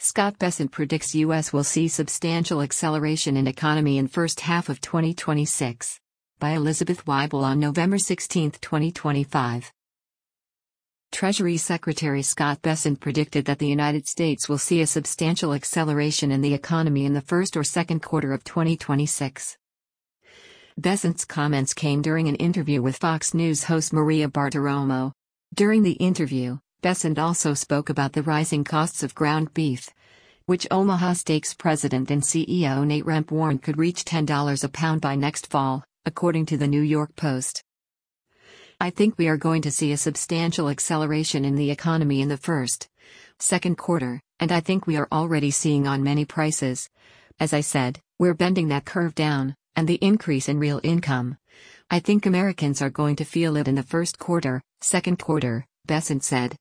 Scott Bessent predicts U.S. will see substantial acceleration in economy in first half of 2026. By Elizabeth Weibel on November 16, 2025. Treasury Secretary Scott Bessent predicted that the United States will see a substantial acceleration in the economy in the first or second quarter of 2026. Bessent's comments came during an interview with Fox News host Maria Bartiromo. During the interview, Bessent also spoke about the rising costs of ground beef, which Omaha Steaks president and CEO Nate Rempe warned could reach $10 a pound by next fall, according to the New York Post. I think we are going to see a substantial acceleration in the economy in the first, second quarter, and I think we are already seeing on many prices. As I said, we're bending that curve down, and the increase in real income. I think Americans are going to feel it in the first quarter, second quarter, Bessent said.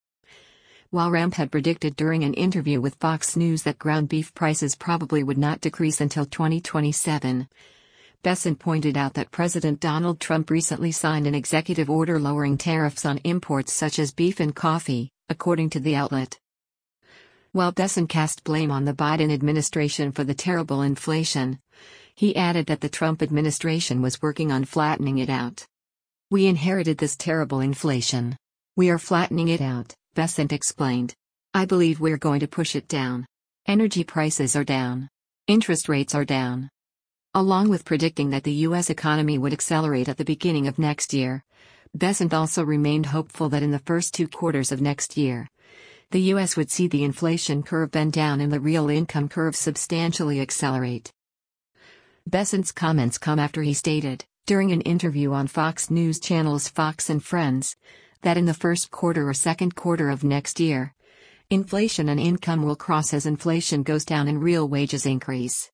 While Rempe had predicted during an interview with Fox News that ground beef prices probably would not decrease until 2027, Bessent pointed out that President Donald Trump recently signed an executive order lowering tariffs on imports such as beef and coffee, according to the outlet. While Bessent cast blame on the Biden administration for the terrible inflation, he added that the Trump administration was working on flattening it out. We inherited this terrible inflation. We are flattening it out, Bessent explained. I believe we're going to push it down. Energy prices are down. Interest rates are down. Along with predicting that the U.S. economy would accelerate at the beginning of next year, Bessent also remained hopeful that in the first 2 quarters of next year, the U.S. would see the inflation curve bend down and the real income curve substantially accelerate. Bessent's comments come after he stated, during an interview on Fox News Channel's Fox and Friends, that in the first quarter or second quarter of next year, inflation and income will cross as inflation goes down and real wages increase.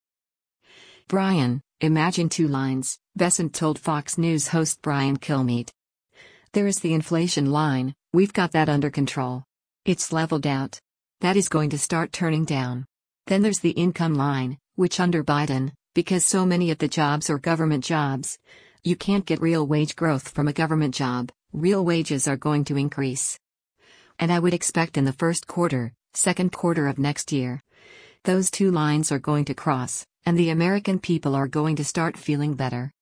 Brian, imagine 2 lines, Bessent told Fox News host Brian Kilmeade. There is the inflation line, we've got that under control. It's leveled out. That is going to start turning down. Then there's the income line, which under Biden, because so many of the jobs are government jobs, you can't get real wage growth from a government job, real wages are going to increase. And I would expect in the first quarter, second quarter of next year, those 2 lines are going to cross, and the American people are going to start feeling better.